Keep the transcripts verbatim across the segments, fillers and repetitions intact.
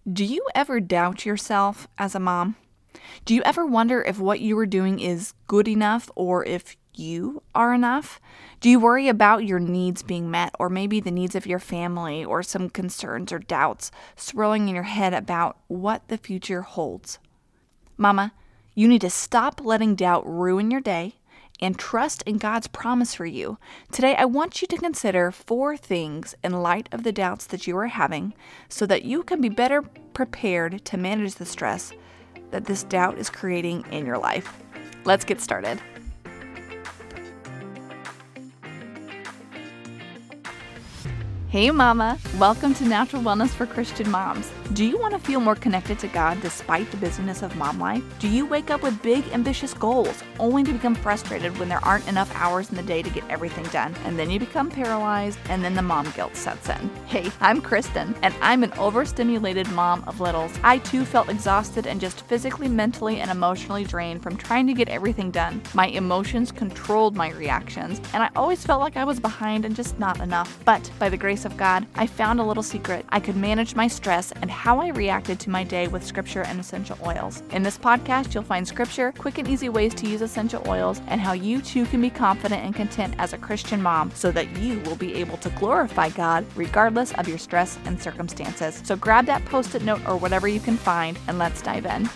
Do you ever doubt yourself as a mom? Do you ever wonder if what you are doing is good enough or if you are enough? Do you worry about your needs being met or maybe the needs of your family or some concerns or doubts swirling in your head about what the future holds? Mama, you need to stop letting doubt ruin your day and trust in God's promise for you. Today, I want you to consider four things in light of the doubts that you are having so that you can be better prepared to manage the stress that this doubt is creating in your life. Let's get started. Hey Mama, welcome to Natural Wellness for Christian Moms. Do you want to feel more connected to God despite the busyness of mom life? Do you wake up with big, ambitious goals only to become frustrated when there aren't enough hours in the day to get everything done? And then you become paralyzed and then the mom guilt sets in. Hey, I'm Kristen, and I'm an overstimulated mom of littles. I too felt exhausted and just physically, mentally, and emotionally drained from trying to get everything done. My emotions controlled my reactions, and I always felt like I was behind and just not enough. But by the grace of God, I found a little secret. I could manage my stress and how I reacted to my day with scripture and essential oils. In this podcast, you'll find scripture, quick and easy ways to use essential oils, and how you too can be confident and content as a Christian mom so that you will be able to glorify God regardless of your stress and circumstances. So grab that post-it note or whatever you can find and let's dive in.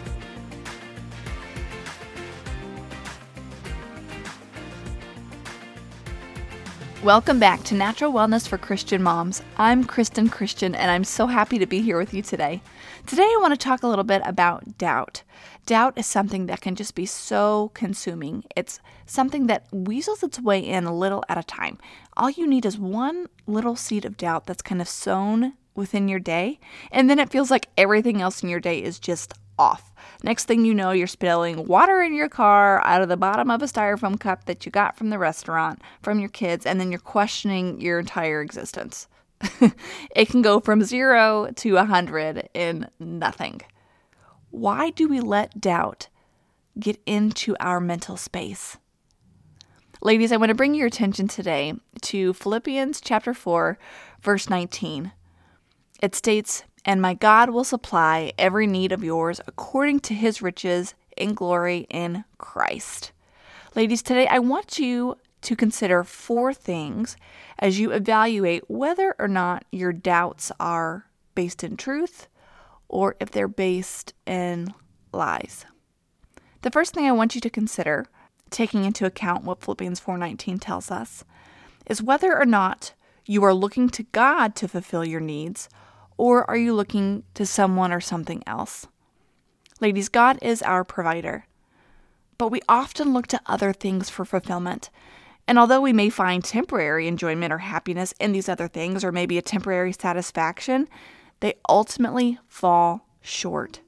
Welcome back to Natural Wellness for Christian Moms. I'm Kristen Christian, and I'm so happy to be here with you today. Today, I want to talk a little bit about doubt. Doubt is something that can just be so consuming. It's something that weasels its way in a little at a time. All you need is one little seed of doubt that's kind of sown within your day, and then it feels like everything else in your day is just off. Next thing you know, you're spilling water in your car out of the bottom of a styrofoam cup that you got from the restaurant, from your kids, and then you're questioning your entire existence. It can go from zero to a hundred in nothing. Why do we let doubt get into our mental space? Ladies, I want to bring your attention today to Philippians chapter four, verse nineteen. It states, "And my God will supply every need of yours according to his riches in glory in Christ." Ladies, today I want you to consider four things as you evaluate whether or not your doubts are based in truth or if they're based in lies. The first thing I want you to consider, taking into account what Philippians four nineteen tells us, is whether or not you are looking to God to fulfill your needs, or are you looking to someone or something else? Ladies, God is our provider, but we often look to other things for fulfillment. And although we may find temporary enjoyment or happiness in these other things, or maybe a temporary satisfaction, they ultimately fall short.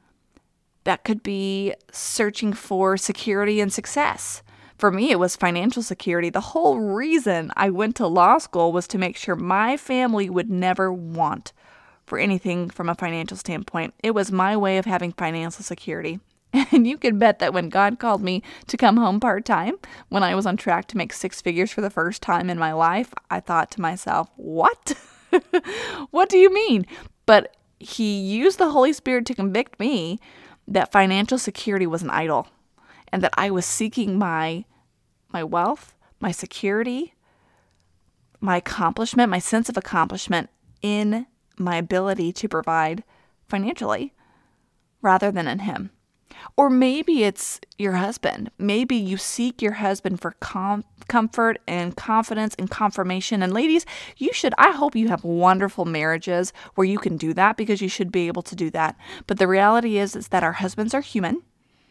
That could be searching for security and success. For me, it was financial security. The whole reason I went to law school was to make sure my family would never want for anything from a financial standpoint. It was my way of having financial security. And you can bet that when God called me to come home part-time, when I was on track to make six figures for the first time in my life, I thought to myself, what? What do you mean? But he used the Holy Spirit to convict me that financial security was an idol and that I was seeking my, my wealth, my security, my accomplishment, my sense of accomplishment in my ability to provide financially rather than in him. Or maybe it's your husband. Maybe you seek your husband for com- comfort and confidence and confirmation. And ladies, you should, I hope you have wonderful marriages where you can do that, because you should be able to do that. But the reality is, is that our husbands are human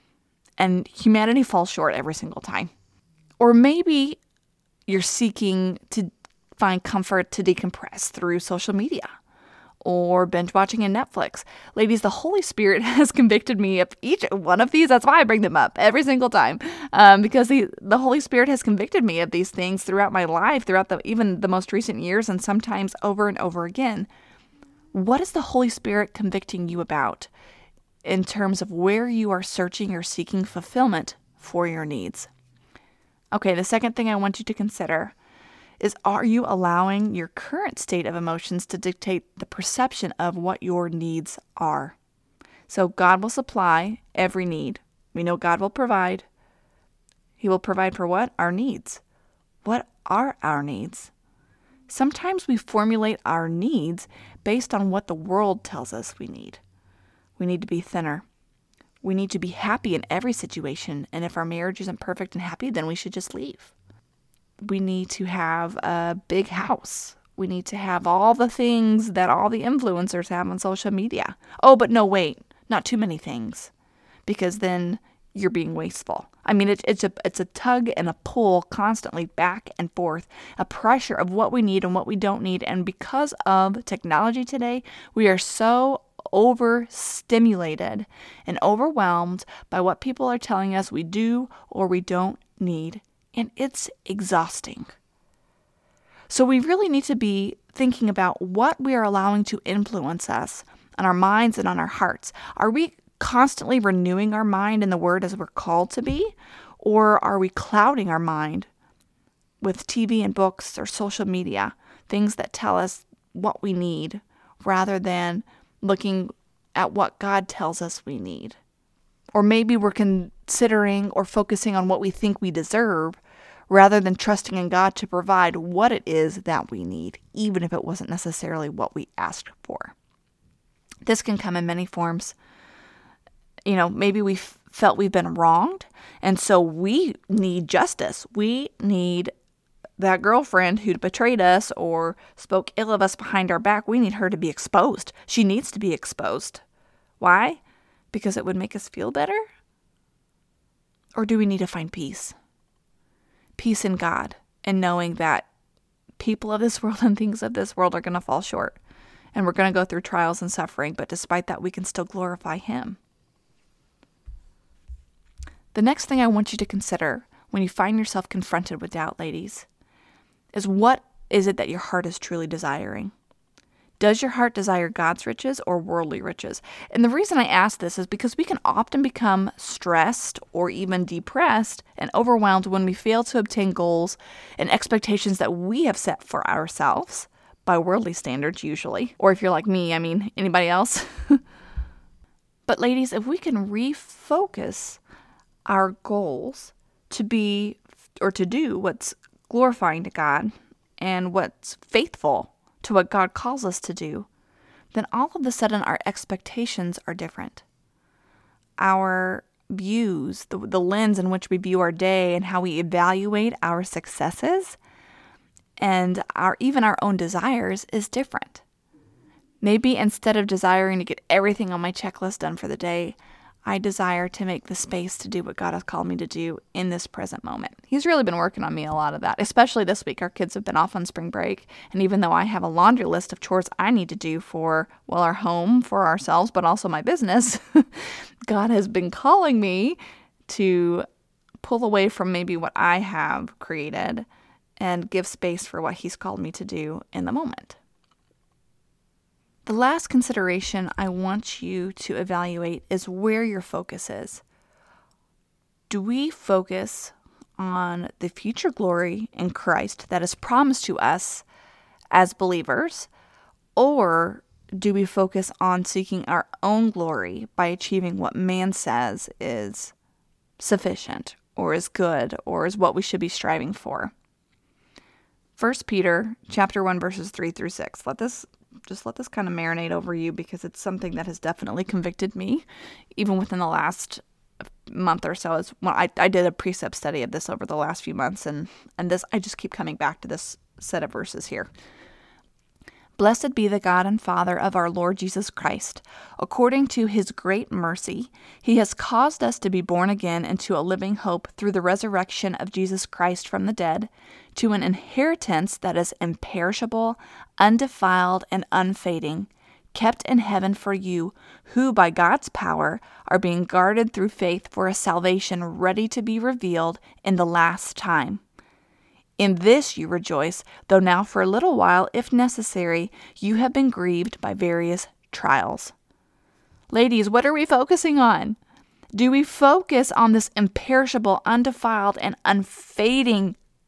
and humanity falls short every single time. Or maybe you're seeking to find comfort to decompress through social media or binge watching in Netflix. Ladies, the Holy Spirit has convicted me of each one of these. That's why I bring them up every single time, um, because the, the Holy Spirit has convicted me of these things throughout my life, throughout the even the most recent years, and sometimes over and over again. What is the Holy Spirit convicting you about in terms of where you are searching or seeking fulfillment for your needs? Okay, the second thing I want you to consider is, are you allowing your current state of emotions to dictate the perception of what your needs are? So God will supply every need. We know God will provide. He will provide for what? Our needs. What are our needs? Sometimes we formulate our needs based on what the world tells us we need. We need to be thinner. We need to be happy in every situation. And if our marriage isn't perfect and happy, then we should just leave. We need to have a big house. We need to have all the things that all the influencers have on social media. Oh, but no, wait, not too many things, because then you're being wasteful. I mean, it, it's a it's a tug and a pull constantly back and forth, a pressure of what we need and what we don't need. And because of technology today, we are so overstimulated and overwhelmed by what people are telling us we do or we don't need. And it's exhausting. So we really need to be thinking about what we are allowing to influence us on our minds and on our hearts. Are we constantly renewing our mind in the Word as we're called to be? Or are we clouding our mind with T V and books or social media, things that tell us what we need, rather than looking at what God tells us we need? Or maybe we're considering or focusing on what we think we deserve, rather than trusting in God to provide what it is that we need, even if it wasn't necessarily what we asked for. This can come in many forms. You know, maybe we f- felt we've been wronged, and so we need justice. We need that girlfriend who betrayed us or spoke ill of us behind our back. We need her to be exposed. She needs to be exposed. Why? Because it would make us feel better? Or do we need to find peace? Peace in God, and knowing that people of this world and things of this world are going to fall short, and we're going to go through trials and suffering, but despite that, we can still glorify Him. The next thing I want you to consider when you find yourself confronted with doubt, ladies, is what is it that your heart is truly desiring? Does your heart desire God's riches or worldly riches? And the reason I ask this is because we can often become stressed or even depressed and overwhelmed when we fail to obtain goals and expectations that we have set for ourselves by worldly standards usually. Or if you're like me, I mean, anybody else? But ladies, if we can refocus our goals to be or to do what's glorifying to God and what's faithful to what God calls us to do, then all of a sudden our expectations are different. Our views, the, the lens in which we view our day and how we evaluate our successes and our even our own desires is different. Maybe instead of desiring to get everything on my checklist done for the day, I desire to make the space to do what God has called me to do in this present moment. He's really been working on me a lot of that, especially this week. Our kids have been off on spring break, and even though I have a laundry list of chores I need to do for, well, our home, for ourselves, but also my business, God has been calling me to pull away from maybe what I have created and give space for what He's called me to do in the moment. The last consideration I want you to evaluate is where your focus is. Do we focus on the future glory in Christ that is promised to us as believers, or do we focus on seeking our own glory by achieving what man says is sufficient or is good or is what we should be striving for? First Peter chapter one, verses three through six. Let this Just let this kind of marinate over you, because it's something that has definitely convicted me, even within the last month or so. As well, I, I did a precept study of this over the last few months, and, and this I just keep coming back to this set of verses here. Blessed be the God and Father of our Lord Jesus Christ. According to His great mercy, He has caused us to be born again into a living hope through the resurrection of Jesus Christ from the dead, to an inheritance that is imperishable, undefiled, and unfading, kept in heaven for you, who by God's power are being guarded through faith for a salvation ready to be revealed in the last time. In this you rejoice, though now for a little while, if necessary, you have been grieved by various trials. Ladies, what are we focusing on? Do we focus on this imperishable, undefiled, and unfading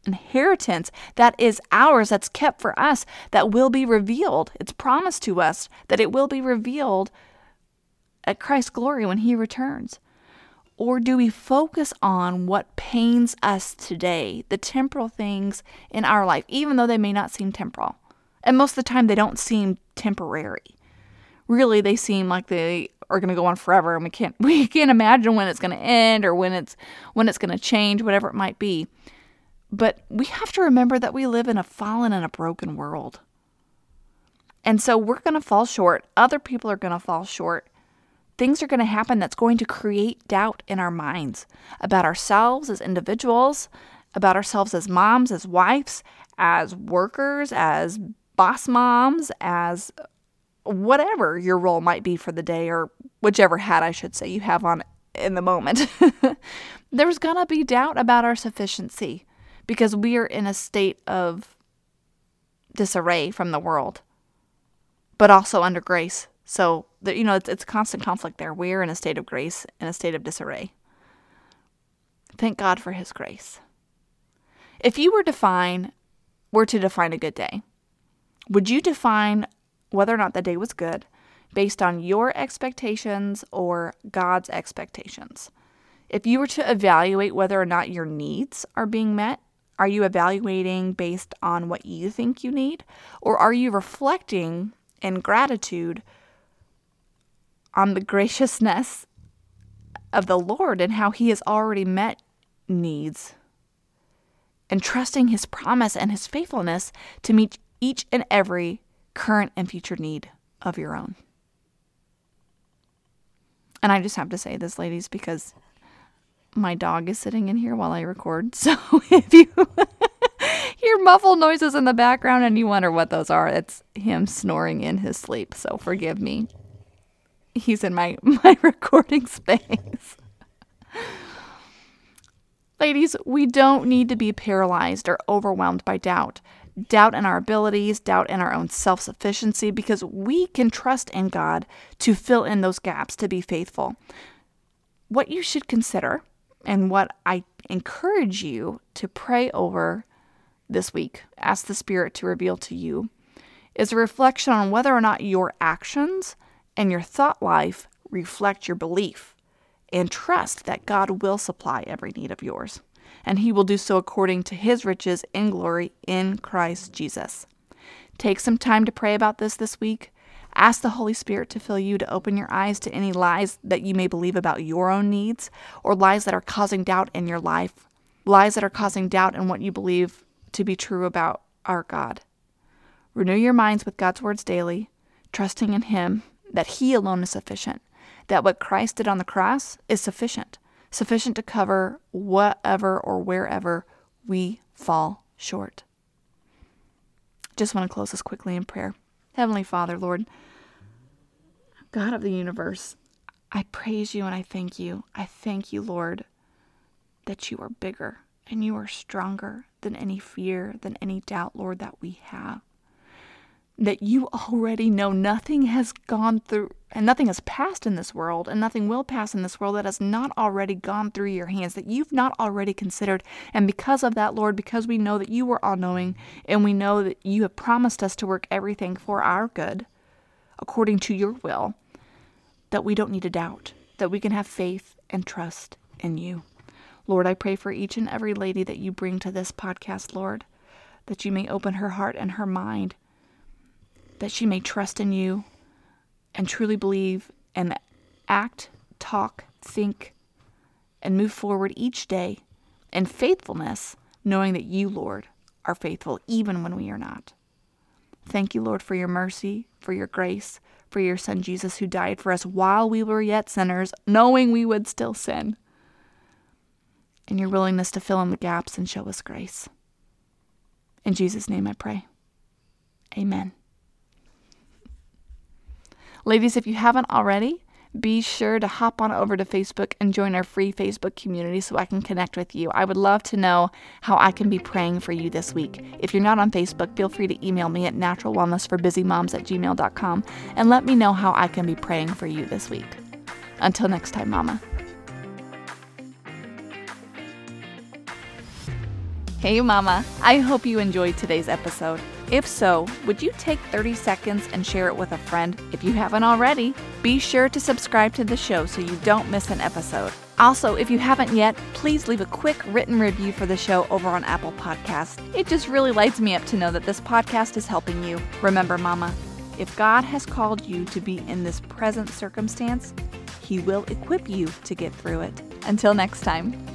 inheritance that is ours, that's kept for us, that will be revealed. It's promised to us that it will be revealed at Christ's glory when he returns. Or do we focus on what pains us today, the temporal things in our life, even though they may not seem temporal? And most of the time they don't seem temporary. Really, they seem like they are going to go on forever, and we can't we can't imagine when it's going to end or when it's when it's going to change, whatever it might be. But we have to remember that we live in a fallen and a broken world. And so we're going to fall short. Other people are going to fall short. Things are going to happen that's going to create doubt in our minds about ourselves as individuals, about ourselves as moms, as wives, as workers, as boss moms, as whatever your role might be for the day, or whichever hat I should say you have on in the moment. There's going to be doubt about our sufficiency because we are in a state of disarray from the world, but also under grace. So, you know, it's, it's constant conflict there. We're in a state of grace, in a state of disarray. Thank God for his grace. If you were define, were to define a good day, would you define whether or not the day was good based on your expectations or God's expectations? If you were to evaluate whether or not your needs are being met, are you evaluating based on what you think you need? Or are you reflecting in gratitude on the graciousness of the Lord and how he has already met needs, and trusting his promise and his faithfulness to meet each and every current and future need of your own? And I just have to say this, ladies, because my dog is sitting in here while I record. So if you hear muffled noises in the background and you wonder what those are, it's him snoring in his sleep. So forgive me. He's in my, my recording space. Ladies, we don't need to be paralyzed or overwhelmed by doubt. Doubt in our abilities, doubt in our own self-sufficiency, because we can trust in God to fill in those gaps, to be faithful. What you should consider, and what I encourage you to pray over this week, ask the Spirit to reveal to you, is a reflection on whether or not your actions and your thought life reflect your belief, and trust that God will supply every need of yours, and he will do so according to his riches in glory in Christ Jesus. Take some time to pray about this this week. Ask the Holy Spirit to fill you, to open your eyes to any lies that you may believe about your own needs, or lies that are causing doubt in your life, lies that are causing doubt in what you believe to be true about our God. Renew your minds with God's words daily, trusting in him that he alone is sufficient, that what Christ did on the cross is sufficient, sufficient to cover whatever or wherever we fall short. Just want to close this quickly in prayer. Heavenly Father, Lord, God of the universe, I praise you and I thank you. I thank you, Lord, that you are bigger and you are stronger than any fear, than any doubt, Lord, that we have. That you already know nothing has gone through and nothing has passed in this world and nothing will pass in this world that has not already gone through your hands, that you've not already considered. And because of that, Lord, because we know that you are all-knowing and we know that you have promised us to work everything for our good according to your will, that we don't need to doubt, that we can have faith and trust in you. Lord, I pray for each and every lady that you bring to this podcast, Lord, that you may open her heart and her mind, that she may trust in you and truly believe and act, talk, think, and move forward each day in faithfulness, knowing that you, Lord, are faithful even when we are not. Thank you, Lord, for your mercy, for your grace, for your Son Jesus, who died for us while we were yet sinners, knowing we would still sin, and your willingness to fill in the gaps and show us grace. In Jesus' name I pray. Amen. Ladies, if you haven't already, be sure to hop on over to Facebook and join our free Facebook community so I can connect with you. I would love to know how I can be praying for you this week. If you're not on Facebook, feel free to email me at natural wellness for busy moms at gmail dot com and let me know how I can be praying for you this week. Until next time, Mama. Hey Mama, I hope you enjoyed today's episode. If so, would you take thirty seconds and share it with a friend? If you haven't already, be sure to subscribe to the show so you don't miss an episode. Also, if you haven't yet, please leave a quick written review for the show over on Apple Podcasts. It just really lights me up to know that this podcast is helping you. Remember, Mama, if God has called you to be in this present circumstance, He will equip you to get through it. Until next time.